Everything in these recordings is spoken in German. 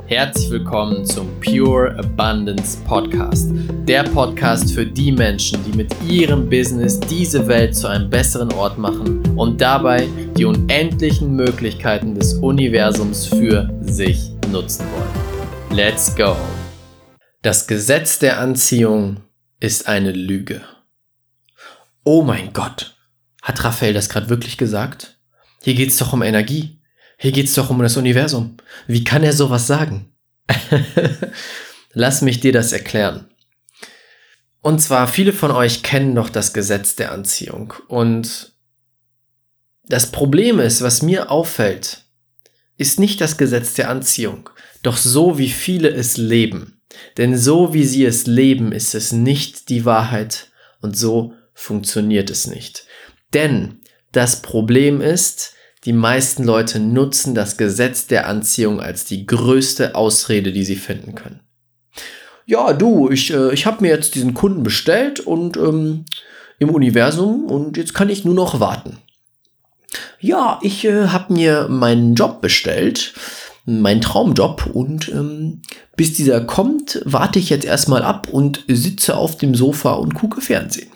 Herzlich willkommen zum Pure Abundance Podcast. Der Podcast für die Menschen, die mit ihrem Business diese Welt zu einem besseren Ort machen und dabei die unendlichen Möglichkeiten des Universums für sich nutzen wollen. Let's go! Das Gesetz der Anziehung ist eine Lüge. Oh mein Gott, hat Raphael das gerade wirklich gesagt? Hier geht es doch um Energie. Hier geht es doch um das Universum. Wie kann er sowas sagen? Lass mich dir das erklären. Und zwar, viele von euch kennen doch das Gesetz der Anziehung. Und das Problem ist, was mir auffällt, ist nicht das Gesetz der Anziehung, doch so wie viele es leben. Denn so wie sie es leben, ist es nicht die Wahrheit und so funktioniert es nicht. Denn das Problem ist, die meisten Leute nutzen das Gesetz der Anziehung als die größte Ausrede, die sie finden können. Ja, du, ich habe mir jetzt diesen Kunden bestellt und im Universum und jetzt kann ich nur noch warten. Ja, ich habe mir meinen Job bestellt, meinen Traumjob und bis dieser kommt, warte ich jetzt erstmal ab und sitze auf dem Sofa und gucke Fernsehen.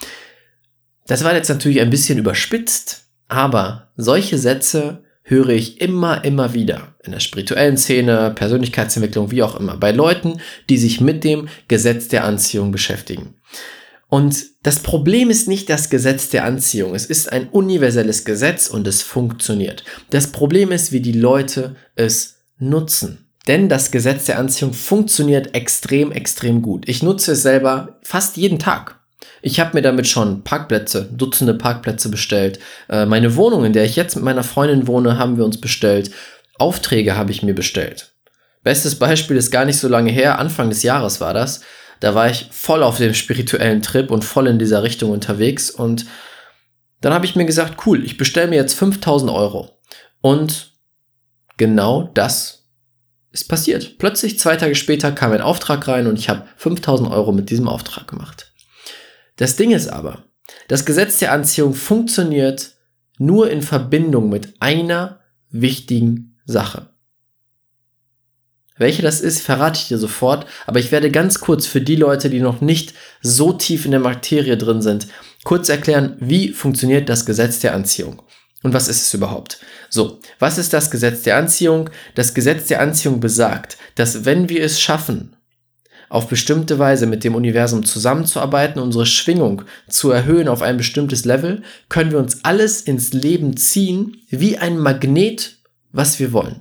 Das war jetzt natürlich ein bisschen überspitzt. Aber solche Sätze höre ich immer wieder in der spirituellen Szene, Persönlichkeitsentwicklung, wie auch immer, bei Leuten, die sich mit dem Gesetz der Anziehung beschäftigen. Und das Problem ist nicht das Gesetz der Anziehung. Es ist ein universelles Gesetz und es funktioniert. Das Problem ist, wie die Leute es nutzen. Denn das Gesetz der Anziehung funktioniert extrem gut. Ich nutze es selber fast jeden Tag. Ich habe mir damit schon Dutzende Parkplätze bestellt. Meine Wohnung, in der ich jetzt mit meiner Freundin wohne, haben wir uns bestellt. Aufträge habe ich mir bestellt. Bestes Beispiel ist gar nicht so lange her, Anfang des Jahres war das. Da war ich voll auf dem spirituellen Trip und voll in dieser Richtung unterwegs. Und dann habe ich mir gesagt, cool, ich bestelle mir jetzt 5.000 Euro. Und genau das ist passiert. Plötzlich 2 Tage später kam ein Auftrag rein und ich habe 5.000 Euro mit diesem Auftrag gemacht. Das Ding ist aber, das Gesetz der Anziehung funktioniert nur in Verbindung mit einer wichtigen Sache. Welche das ist, verrate ich dir sofort, aber ich werde ganz kurz für die Leute, die noch nicht so tief in der Materie drin sind, kurz erklären, wie funktioniert das Gesetz der Anziehung und was ist es überhaupt. So, was ist das Gesetz der Anziehung? Das Gesetz der Anziehung besagt, dass wenn wir es schaffen, auf bestimmte Weise mit dem Universum zusammenzuarbeiten, unsere Schwingung zu erhöhen auf ein bestimmtes Level, können wir uns alles ins Leben ziehen, wie ein Magnet, was wir wollen.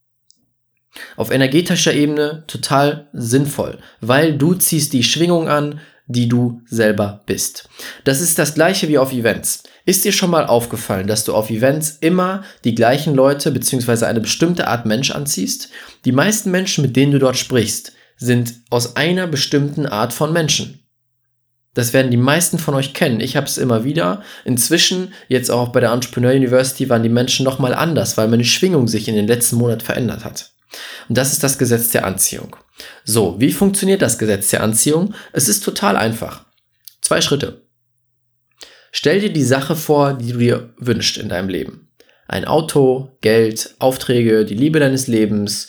Auf energetischer Ebene total sinnvoll, weil du ziehst die Schwingung an, die du selber bist. Das ist das gleiche wie auf Events. Ist dir schon mal aufgefallen, dass du auf Events immer die gleichen Leute bzw. eine bestimmte Art Mensch anziehst? Die meisten Menschen, mit denen du dort sprichst, sind aus einer bestimmten Art von Menschen. Das werden die meisten von euch kennen. Ich habe es immer wieder. Inzwischen, jetzt auch bei der Entrepreneur University, waren die Menschen nochmal anders, weil meine Schwingung sich in den letzten Monat verändert hat. Und das ist das Gesetz der Anziehung. So, wie funktioniert das Gesetz der Anziehung? Es ist total einfach. 2 Schritte. Stell dir die Sache vor, die du dir wünschst in deinem Leben. Ein Auto, Geld, Aufträge, die Liebe deines Lebens,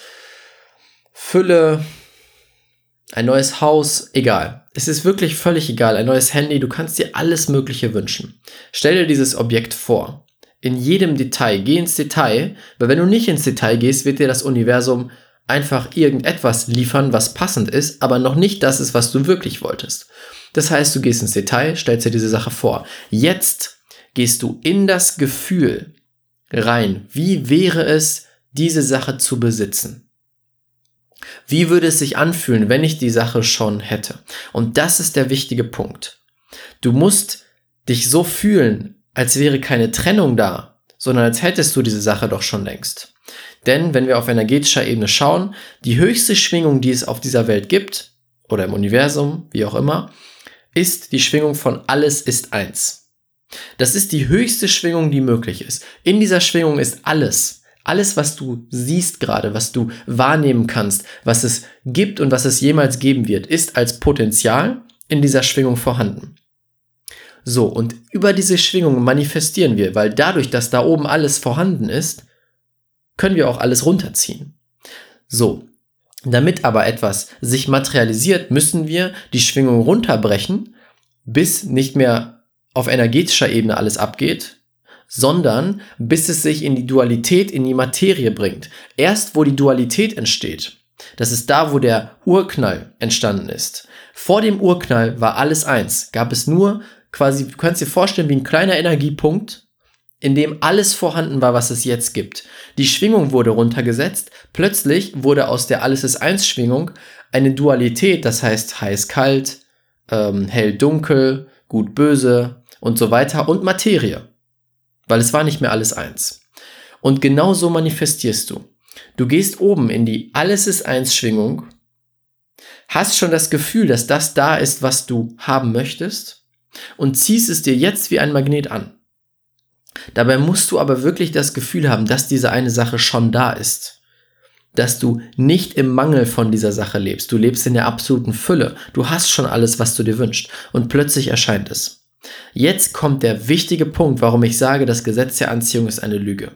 Fülle, ein neues Haus, egal. Es ist wirklich völlig egal. Ein neues Handy, du kannst dir alles Mögliche wünschen. Stell dir dieses Objekt vor. In jedem Detail. Geh ins Detail, weil wenn du nicht ins Detail gehst, wird dir das Universum einfach irgendetwas liefern, was passend ist, aber noch nicht das ist, was du wirklich wolltest. Das heißt, du gehst ins Detail, stellst dir diese Sache vor. Jetzt gehst du in das Gefühl rein. Wie wäre es, diese Sache zu besitzen? Wie würde es sich anfühlen, wenn ich die Sache schon hätte? Und das ist der wichtige Punkt. Du musst dich so fühlen, als wäre keine Trennung da, sondern als hättest du diese Sache doch schon längst. Denn wenn wir auf energetischer Ebene schauen, die höchste Schwingung, die es auf dieser Welt gibt, oder im Universum, wie auch immer, ist die Schwingung von alles ist eins. Das ist die höchste Schwingung, die möglich ist. In dieser Schwingung ist alles. Alles, was du siehst gerade, was du wahrnehmen kannst, was es gibt und was es jemals geben wird, ist als Potenzial in dieser Schwingung vorhanden. So, und über diese Schwingung manifestieren wir, weil dadurch, dass da oben alles vorhanden ist, können wir auch alles runterziehen. So, Damit aber etwas sich materialisiert, müssen wir die Schwingung runterbrechen, bis nicht mehr auf energetischer Ebene alles abgeht, sondern bis es sich in die Dualität, in die Materie bringt. Erst wo die Dualität entsteht, das ist da, wo der Urknall entstanden ist. Vor dem Urknall war alles eins, gab es nur quasi, du kannst dir vorstellen, wie ein kleiner Energiepunkt, in dem alles vorhanden war, was es jetzt gibt. Die Schwingung wurde runtergesetzt, plötzlich wurde aus der Alles-ist-eins-Schwingung eine Dualität, das heißt heiß-kalt, hell-dunkel, gut-böse und so weiter und Materie, weil es war nicht mehr alles eins. Und genau so manifestierst du. Du gehst oben in die Alles-ist-eins-Schwingung, hast schon das Gefühl, dass das da ist, was du haben möchtest und ziehst es dir jetzt wie ein Magnet an. Dabei musst du aber wirklich das Gefühl haben, dass diese eine Sache schon da ist. Dass du nicht im Mangel von dieser Sache lebst. Du lebst in der absoluten Fülle. Du hast schon alles, was du dir wünschst. Und plötzlich erscheint es. Jetzt kommt der wichtige Punkt, warum ich sage, das Gesetz der Anziehung ist eine Lüge.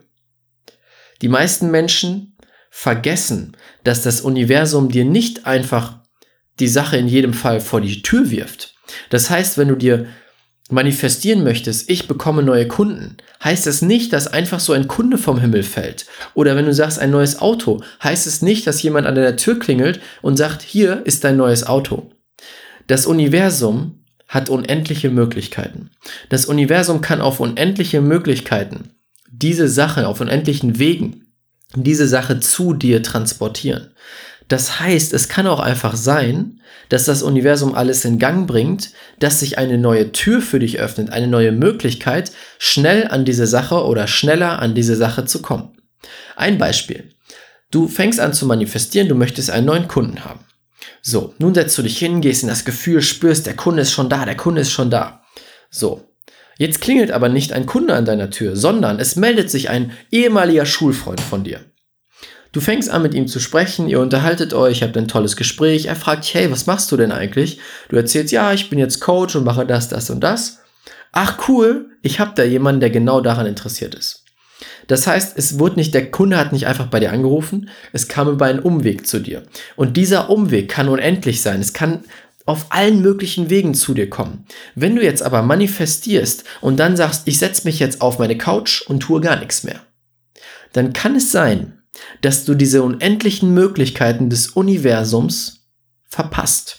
Die meisten Menschen vergessen, dass das Universum dir nicht einfach die Sache in jedem Fall vor die Tür wirft. Das heißt, wenn du dir manifestieren möchtest, ich bekomme neue Kunden, heißt es nicht, dass einfach so ein Kunde vom Himmel fällt. Oder wenn du sagst, ein neues Auto, heißt es nicht, dass jemand an deiner Tür klingelt und sagt, hier ist dein neues Auto. Das Universum hat unendliche Möglichkeiten. Das Universum kann auf unendliche Möglichkeiten diese Sache, auf unendlichen Wegen, diese Sache zu dir transportieren. Das heißt, es kann auch einfach sein, dass das Universum alles in Gang bringt, dass sich eine neue Tür für dich öffnet, eine neue Möglichkeit, schnell an diese Sache oder schneller an diese Sache zu kommen. Ein Beispiel. Du fängst an zu manifestieren, du möchtest einen neuen Kunden haben. So, nun setzt du dich hin, gehst in das Gefühl, spürst, der Kunde ist schon da, der Kunde ist schon da. So, jetzt klingelt aber nicht ein Kunde an deiner Tür, sondern es meldet sich ein ehemaliger Schulfreund von dir. Du fängst an, mit ihm zu sprechen, ihr unterhaltet euch, habt ein tolles Gespräch, er fragt dich, hey, was machst du denn eigentlich? Du erzählst, ja, ich bin jetzt Coach und mache das, das und das. Ach cool, ich habe da jemanden, der genau daran interessiert ist. Das heißt, der Kunde hat nicht einfach bei dir angerufen, es kam über einen Umweg zu dir. Und dieser Umweg kann unendlich sein, es kann auf allen möglichen Wegen zu dir kommen. Wenn du jetzt aber manifestierst und dann sagst, ich setze mich jetzt auf meine Couch und tue gar nichts mehr, dann kann es sein, dass du diese unendlichen Möglichkeiten des Universums verpasst.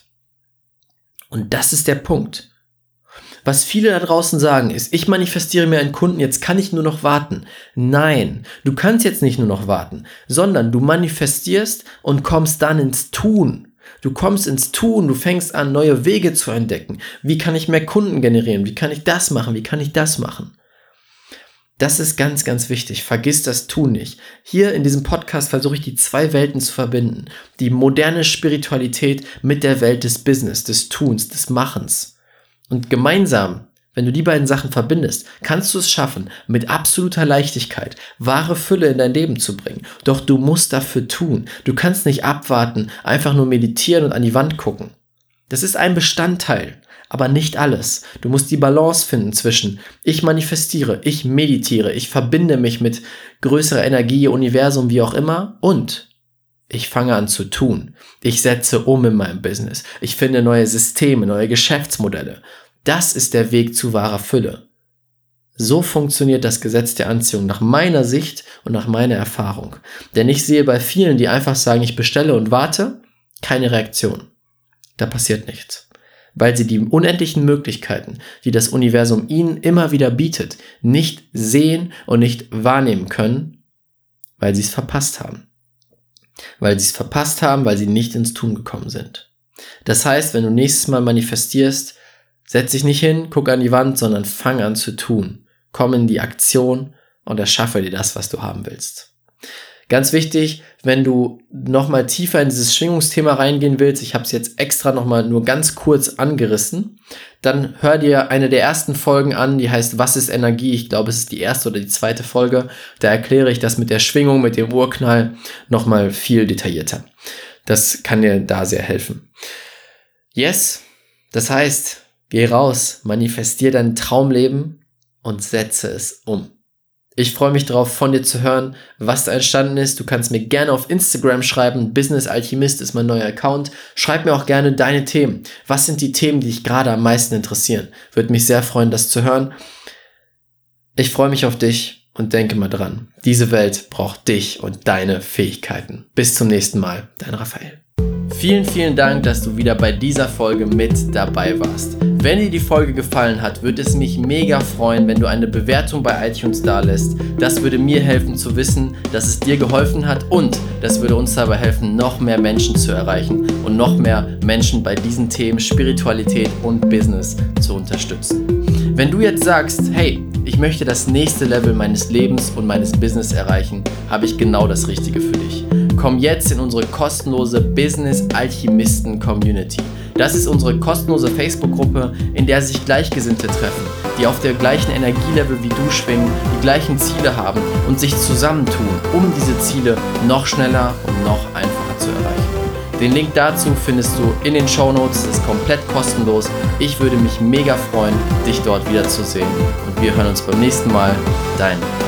Und das ist der Punkt. Was viele da draußen sagen ist, ich manifestiere mir einen Kunden, jetzt kann ich nur noch warten. Nein, du kannst jetzt nicht nur noch warten, sondern du manifestierst und kommst dann ins Tun. Du kommst ins Tun, du fängst an, neue Wege zu entdecken. Wie kann ich mehr Kunden generieren? Wie kann ich das machen? Wie kann ich das machen? Das ist ganz, ganz wichtig. Vergiss das Tun nicht. Hier in diesem Podcast versuche ich die zwei Welten zu verbinden. Die moderne Spiritualität mit der Welt des Business, des Tuns, des Machens. Und gemeinsam, wenn du die beiden Sachen verbindest, kannst du es schaffen, mit absoluter Leichtigkeit wahre Fülle in dein Leben zu bringen. Doch du musst dafür tun. Du kannst nicht abwarten, einfach nur meditieren und an die Wand gucken. Das ist ein Bestandteil. Aber nicht alles. Du musst die Balance finden zwischen ich manifestiere, ich meditiere, ich verbinde mich mit größerer Energie, Universum, wie auch immer und ich fange an zu tun. Ich setze um in meinem Business. Ich finde neue Systeme, neue Geschäftsmodelle. Das ist der Weg zu wahrer Fülle. So funktioniert das Gesetz der Anziehung nach meiner Sicht und nach meiner Erfahrung. Denn ich sehe bei vielen, die einfach sagen, ich bestelle und warte, keine Reaktion. Da passiert nichts. Weil sie die unendlichen Möglichkeiten, die das Universum ihnen immer wieder bietet, nicht sehen und nicht wahrnehmen können, weil sie es verpasst haben. Weil sie es verpasst haben, weil sie nicht ins Tun gekommen sind. Das heißt, wenn du nächstes Mal manifestierst, setz dich nicht hin, guck an die Wand, sondern fang an zu tun. Komm in die Aktion und erschaffe dir das, was du haben willst. Ganz wichtig, wenn du nochmal tiefer in dieses Schwingungsthema reingehen willst, ich habe es jetzt extra nochmal nur ganz kurz angerissen, dann hör dir eine der ersten Folgen an, die heißt Was ist Energie? Ich glaube, es ist die erste oder die zweite Folge. Da erkläre ich das mit der Schwingung, mit dem Urknall nochmal viel detaillierter. Das kann dir da sehr helfen. Yes, das heißt, geh raus, manifestier dein Traumleben und setze es um. Ich freue mich drauf, von dir zu hören, was da entstanden ist. Du kannst mir gerne auf Instagram schreiben. Business Alchemist ist mein neuer Account. Schreib mir auch gerne deine Themen. Was sind die Themen, die dich gerade am meisten interessieren? Würde mich sehr freuen, das zu hören. Ich freue mich auf dich und denke mal dran. Diese Welt braucht dich und deine Fähigkeiten. Bis zum nächsten Mal. Dein Raphael. Vielen Dank, dass du wieder bei dieser Folge mit dabei warst. Wenn dir die Folge gefallen hat, würde es mich mega freuen, wenn du eine Bewertung bei iTunes dalässt. Das würde mir helfen zu wissen, dass es dir geholfen hat und das würde uns dabei helfen, noch mehr Menschen zu erreichen und noch mehr Menschen bei diesen Themen Spiritualität und Business zu unterstützen. Wenn du jetzt sagst, hey, ich möchte das nächste Level meines Lebens und meines Business erreichen, habe ich genau das Richtige für dich. Komm jetzt in unsere kostenlose Business Alchemisten Community. Das ist unsere kostenlose Facebook-Gruppe, in der sich Gleichgesinnte treffen, die auf der gleichen Energielevel wie du schwingen, die gleichen Ziele haben und sich zusammentun, um diese Ziele noch schneller und noch einfacher zu erreichen. Den Link dazu findest du in den Shownotes, das ist komplett kostenlos. Ich würde mich mega freuen, dich dort wiederzusehen und wir hören uns beim nächsten Mal. Dein